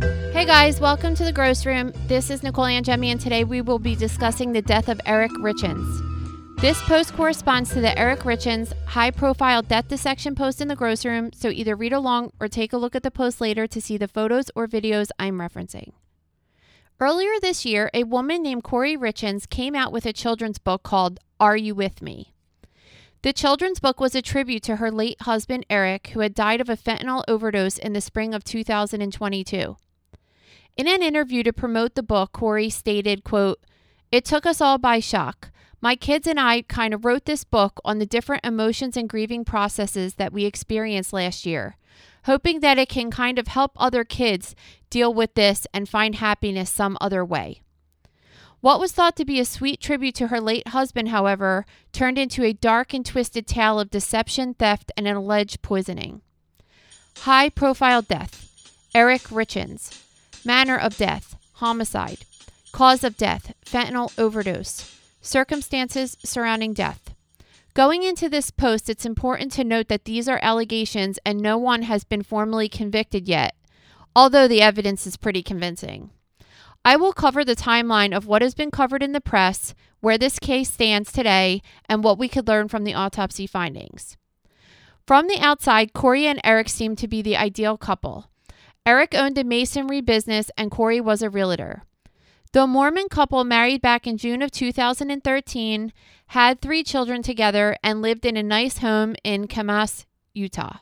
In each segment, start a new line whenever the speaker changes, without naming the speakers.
Hey guys, welcome to the Gross Room. This is Nicole Angemi, and today we will be discussing the death of Eric Richins. This post corresponds to the Eric Richins high-profile death dissection post in the Gross Room, so either read along or take a look at the post later to see the photos or videos I'm referencing. Earlier this year, a woman named Kouri Richins came out with a children's book called Are You With Me? The children's book was a tribute to her late husband, Eric, who had died of a fentanyl overdose in the spring of 2022. In an interview to promote the book, Kouri stated, quote, "It took us all by shock. My kids and I kind of wrote this book on the different emotions and grieving processes that we experienced last year, hoping that it can kind of help other kids deal with this and find happiness some other way." What was thought to be a sweet tribute to her late husband, however, turned into a dark and twisted tale of deception, theft, and an alleged poisoning. High-profile death. Eric Richins. Manner of death, homicide. Cause of death, fentanyl overdose. Circumstances surrounding death. Going into this post, it's important to note that these are allegations and no one has been formally convicted yet, although the evidence is pretty convincing. I will cover the timeline of what has been covered in the press, where this case stands today, and what we could learn from the autopsy findings. From the outside, Kouri and Eric seem to be the ideal couple. Eric owned a masonry business and Kouri was a realtor. The Mormon couple married back in June of 2013, had 3 children together, and lived in a nice home in Kamas, Utah.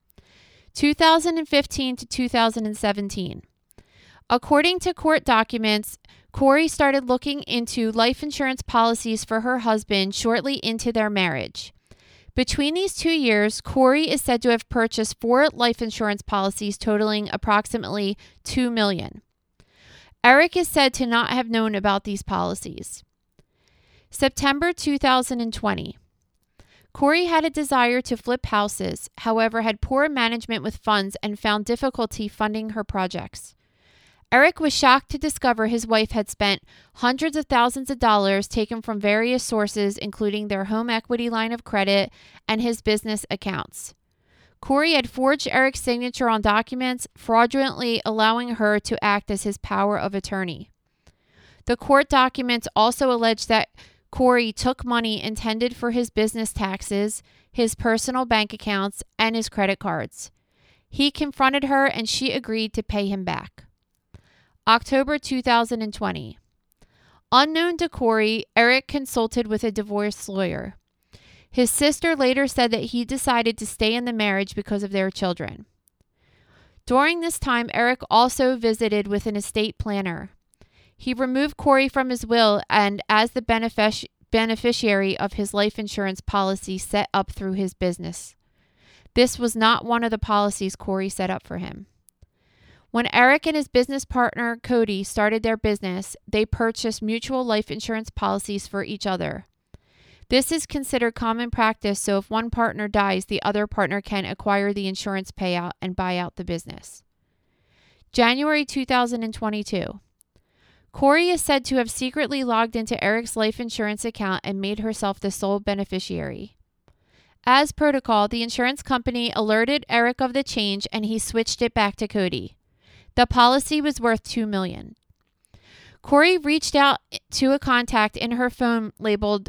2015 to 2017. According to court documents, Kouri started looking into life insurance policies for her husband shortly into their marriage. Between these 2 years, Kouri is said to have purchased 4 life insurance policies totaling approximately $2 million. Eric is said to not have known about these policies. September 2020. Kouri had a desire to flip houses, however had poor management with funds and found difficulty funding her projects. Eric was shocked to discover his wife had spent hundreds of thousands of dollars taken from various sources, including their home equity line of credit and his business accounts. Kouri had forged Eric's signature on documents, fraudulently allowing her to act as his power of attorney. The court documents also allege that Kouri took money intended for his business taxes, his personal bank accounts, and his credit cards. He confronted her and she agreed to pay him back. October 2020. Unknown to Kouri, Eric consulted with a divorce lawyer. His sister later said that he decided to stay in the marriage because of their children. During this time, Eric also visited with an estate planner. He removed Kouri from his will and as the beneficiary of his life insurance policy set up through his business. This was not one of the policies Kouri set up for him. When Eric and his business partner, Cody, started their business, they purchased mutual life insurance policies for each other. This is considered common practice, so if one partner dies, the other partner can acquire the insurance payout and buy out the business. January 2022. Kouri is said to have secretly logged into Eric's life insurance account and made herself the sole beneficiary. As protocol, the insurance company alerted Eric of the change and he switched it back to Cody. The policy was worth $2 million. Kouri reached out to a contact in her phone labeled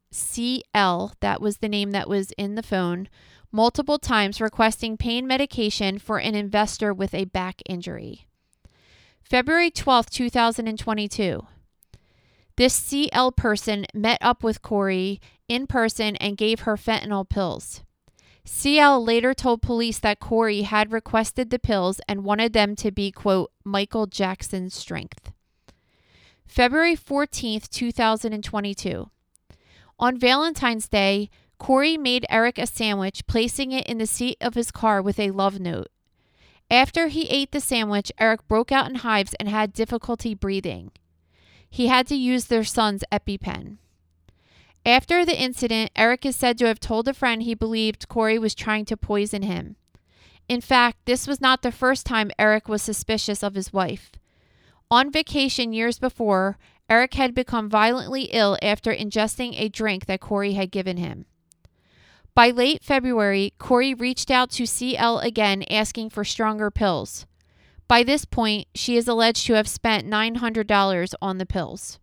CL, that was the name that was in the phone, multiple times requesting pain medication for an investor with a back injury. February 12, 2022. This CL person met up with Kouri in person and gave her fentanyl pills. CL later told police that Kouri had requested the pills and wanted them to be, quote, Michael Jackson's strength. February 14th, 2022. On Valentine's Day, Kouri made Eric a sandwich, placing it in the seat of his car with a love note. After he ate the sandwich, Eric broke out in hives and had difficulty breathing. He had to use their son's EpiPen. After the incident, Eric is said to have told a friend he believed Kouri was trying to poison him. In fact, this was not the first time Eric was suspicious of his wife. On vacation years before, Eric had become violently ill after ingesting a drink that Kouri had given him. By late February, Kouri reached out to CL again asking for stronger pills. By this point, she is alleged to have spent $900 on the pills.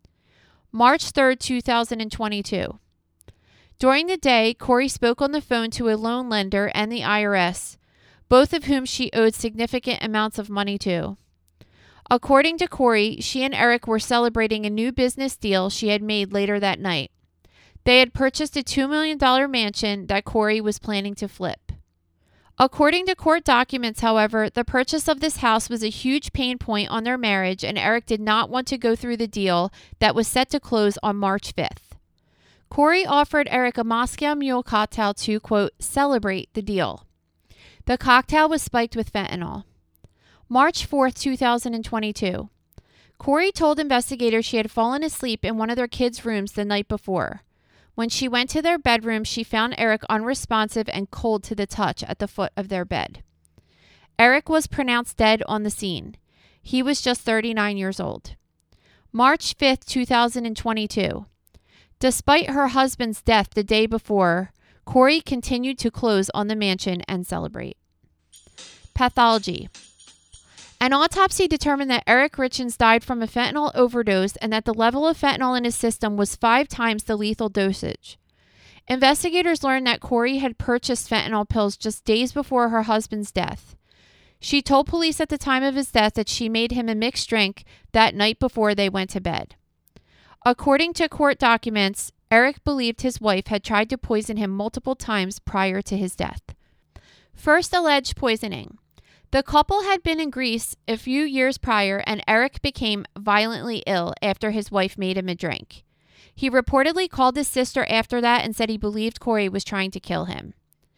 March 3rd, 2022. During the day, Corey spoke on the phone to a loan lender and the IRS, both of whom she owed significant amounts of money to. According to Corey, she and Eric were celebrating a new business deal she had made later that night. They had purchased a $2 million mansion that Corey was planning to flip. According to court documents, however, the purchase of this house was a huge pain point on their marriage, and Eric did not want to go through the deal that was set to close on March 5th. Corey offered Eric a Moscow Mule cocktail to, quote, celebrate the deal. The cocktail was spiked with fentanyl. March 4th, 2022. Corey told investigators she had fallen asleep in one of their kids' rooms the night before. When she went to their bedroom, she found Eric unresponsive and cold to the touch at the foot of their bed. Eric was pronounced dead on the scene. He was just 39 years old. March 5th, 2022. Despite her husband's death the day before, Corey continued to close on the mansion and celebrate. Pathology. An autopsy determined that Eric Richins died from a fentanyl overdose and that the level of fentanyl in his system was 5 times the lethal dosage. Investigators learned that Corey had purchased fentanyl pills just days before her husband's death. She told police at the time of his death that she made him a mixed drink that night before they went to bed. According to court documents, Eric believed his wife had tried to poison him multiple times prior to his death. First alleged poisoning. The couple had been in Greece a few years prior, and Eric became violently ill after his wife made him a drink. He reportedly called his sister after that and said he believed Corey was trying to kill him.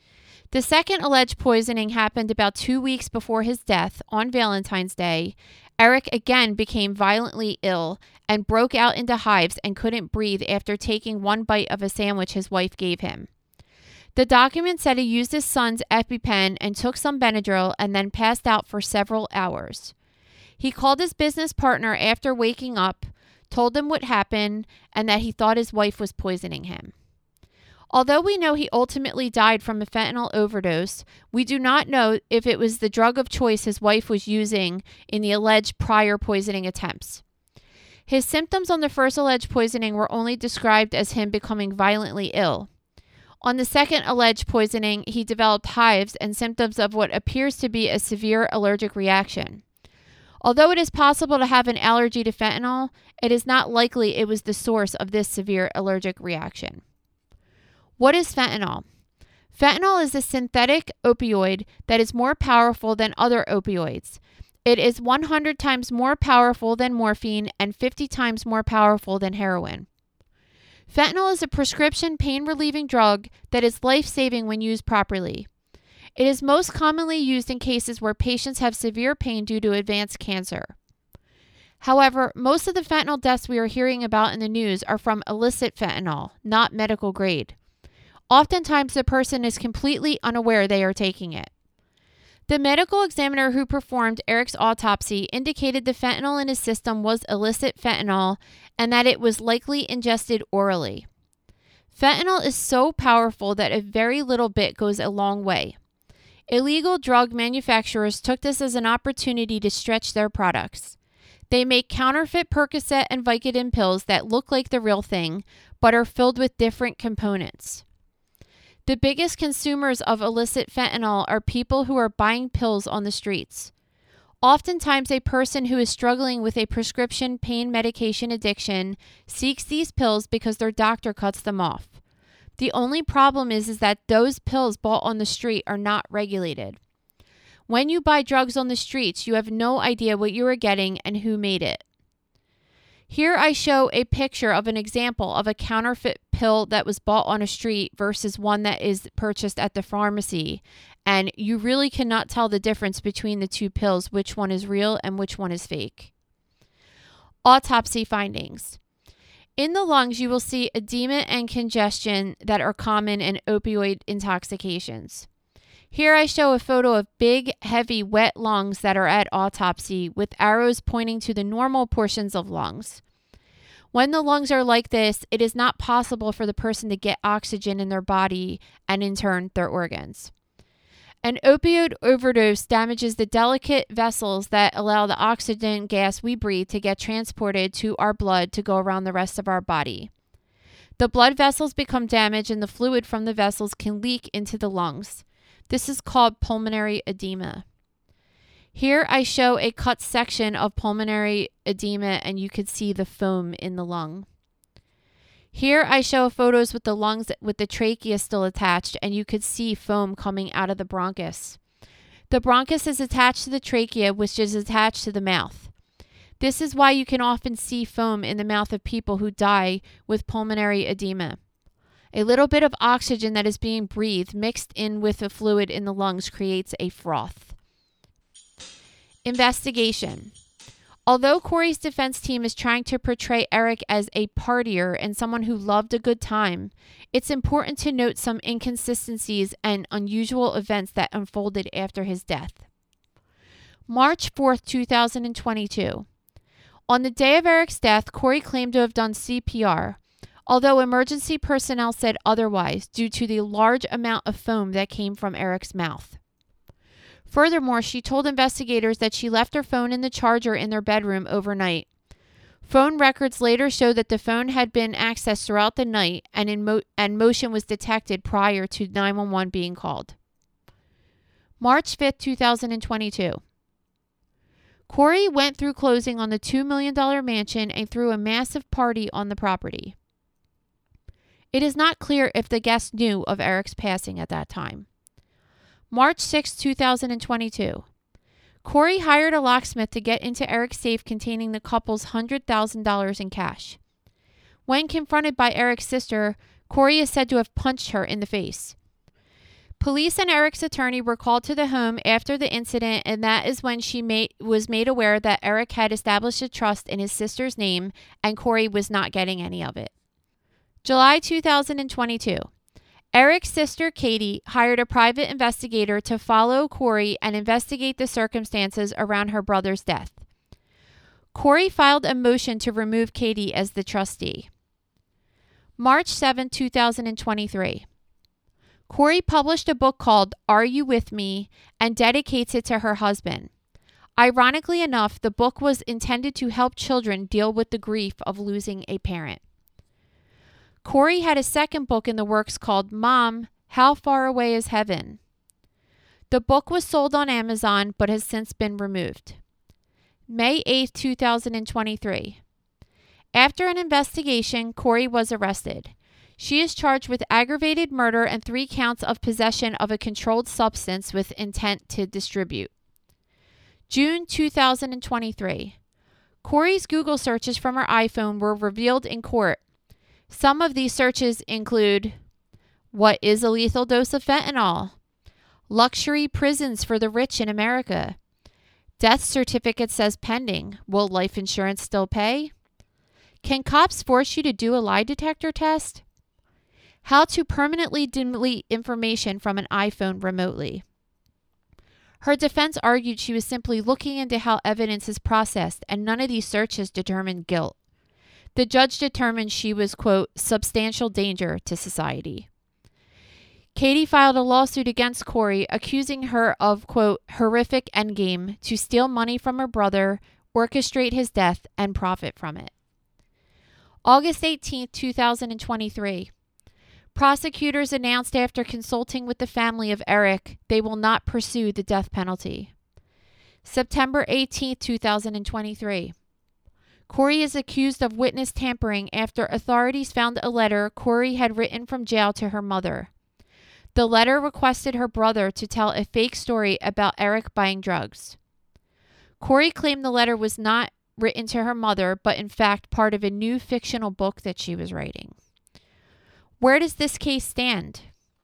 The second alleged poisoning happened about 2 weeks before his death on Valentine's Day. Eric again became violently ill and broke out into hives and couldn't breathe after taking one bite of a sandwich his wife gave him. The document said he used his son's EpiPen and took some Benadryl and then passed out for several hours. He called his business partner after waking up, told him what happened, and that he thought his wife was poisoning him. Although we know he ultimately died from a fentanyl overdose, we do not know if it was the drug of choice his wife was using in the alleged prior poisoning attempts. His symptoms on the first alleged poisoning were only described as him becoming violently ill. On the second alleged poisoning, he developed hives and symptoms of what appears to be a severe allergic reaction. Although it is possible to have an allergy to fentanyl, it is not likely it was the source of this severe allergic reaction. What is fentanyl? Fentanyl is a synthetic opioid that is more powerful than other opioids. It is 100 times more powerful than morphine and 50 times more powerful than heroin. Fentanyl is a prescription pain-relieving drug that is life-saving when used properly. It is most commonly used in cases where patients have severe pain due to advanced cancer. However, most of the fentanyl deaths we are hearing about in the news are from illicit fentanyl, not medical grade. Oftentimes, the person is completely unaware they are taking it. The medical examiner who performed Eric's autopsy indicated the fentanyl in his system was illicit fentanyl and that it was likely ingested orally. Fentanyl is so powerful that a very little bit goes a long way. Illegal drug manufacturers took this as an opportunity to stretch their products. They make counterfeit Percocet and Vicodin pills that look like the real thing, but are filled with different components. The biggest consumers of illicit fentanyl are people who are buying pills on the streets. Oftentimes, a person who is struggling with a prescription pain medication addiction seeks these pills because their doctor cuts them off. The only problem is that those pills bought on the street are not regulated. When you buy drugs on the streets, you have no idea what you are getting and who made it. Here I show a picture of an example of a counterfeit pill that was bought on a street versus one that is purchased at the pharmacy. And you really cannot tell the difference between the two pills, which one is real and which one is fake. Autopsy findings. In the lungs, you will see edema and congestion that are common in opioid intoxications. Here I show a photo of big, heavy, wet lungs that are at autopsy with arrows pointing to the normal portions of lungs. When the lungs are like this, it is not possible for the person to get oxygen in their body and in turn their organs. An opioid overdose damages the delicate vessels that allow the oxygen gas we breathe to get transported to our blood to go around the rest of our body. The blood vessels become damaged and the fluid from the vessels can leak into the lungs. This is called pulmonary edema. Here I show a cut section of pulmonary edema and you can see the foam in the lung. Here I show photos with the lungs with the trachea still attached and you could see foam coming out of the bronchus. The bronchus is attached to the trachea, which is attached to the mouth. This is why you can often see foam in the mouth of people who die with pulmonary edema. A little bit of oxygen that is being breathed mixed in with the fluid in the lungs creates a froth. Investigation. Although Corey's defense team is trying to portray Eric as a partier and someone who loved a good time, it's important to note some inconsistencies and unusual events that unfolded after his death. March 4th, 2022. On the day of Eric's death, Corey claimed to have done CPR, although emergency personnel said otherwise due to the large amount of foam that came from Eric's mouth. Furthermore, she told investigators that she left her phone in the charger in their bedroom overnight. Phone records later showed that the phone had been accessed throughout the night and motion was detected prior to 911 being called. March 5th, 2022. Corey went through closing on the $2 million mansion and threw a massive party on the property. It is not clear if the guests knew of Eric's passing at that time. March 6, 2022. Corey hired a locksmith to get into Eric's safe containing the couple's $100,000 in cash. When confronted by Eric's sister, Corey is said to have punched her in the face. Police and Eric's attorney were called to the home after the incident, and that is when she was made aware that Eric had established a trust in his sister's name and Corey was not getting any of it. July 2022. Eric's sister, Katie, hired a private investigator to follow Corey and investigate the circumstances around her brother's death. Corey filed a motion to remove Katie as the trustee. March 7, 2023. Corey published a book called Are You With Me and dedicates it to her husband. Ironically enough, the book was intended to help children deal with the grief of losing a parent. Corey had a second book in the works called Mom, How Far Away Is Heaven? The book was sold on Amazon but has since been removed. May 8, 2023. After an investigation, Corey was arrested. She is charged with aggravated murder and 3 counts of possession of a controlled substance with intent to distribute. June 2023. Corey's Google searches from her iPhone were revealed in court. Some of these searches include: what is a lethal dose of fentanyl? Luxury prisons for the rich in America. Death certificate says pending. Will life insurance still pay? Can cops force you to do a lie detector test? How to permanently delete information from an iPhone remotely. Her defense argued she was simply looking into how evidence is processed and none of these searches determined guilt. The judge determined she was, quote, substantial danger to society. Katie filed a lawsuit against Corey, accusing her of, quote, horrific endgame to steal money from her brother, orchestrate his death, and profit from it. August 18, 2023. Prosecutors announced after consulting with the family of Eric they will not pursue the death penalty. September 18, 2023. Corey is accused of witness tampering after authorities found a letter Corey had written from jail to her mother. The letter requested her brother to tell a fake story about Eric buying drugs. Corey claimed the letter was not written to her mother, but in fact part of a new fictional book that she was writing. Where does this case stand?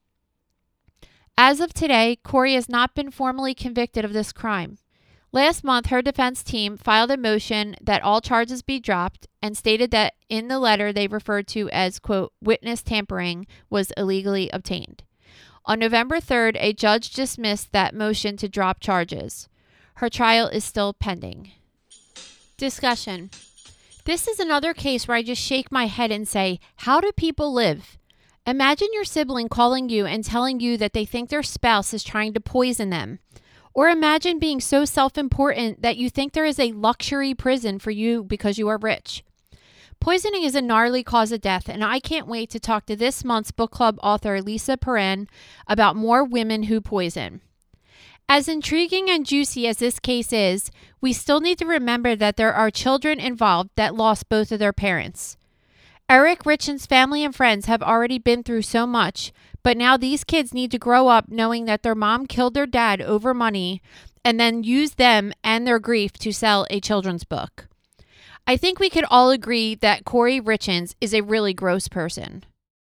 As of today, Corey has not been formally convicted of this crime. Last month, her defense team filed a motion that all charges be dropped and stated that in the letter they referred to as, quote, witness tampering was illegally obtained. On November 3rd, a judge dismissed that motion to drop charges. Her trial is still pending. Discussion. This is another case where I just shake my head and say, how do people live? Imagine your sibling calling you and telling you that they think their spouse is trying to poison them. Or imagine being so self-important that you think there is a luxury prison for you because you are rich. Poisoning is a gnarly cause of death, and I can't wait to talk to this month's book club author Lisa Perrin about more women who poison. As intriguing and juicy as this case is, we still need to remember that there are children involved that lost both of their parents. Eric Richen's family and friends have already been through so much, but now these kids need to grow up knowing that their mom killed their dad over money and then used them and their grief to sell a children's book. I think we could all agree that Kouri Richens is a really gross person.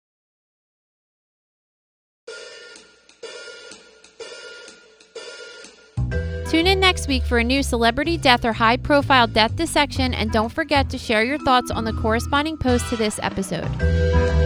Tune in next week for a new celebrity death or high-profile death dissection, and don't forget to share your thoughts on the corresponding post to this episode.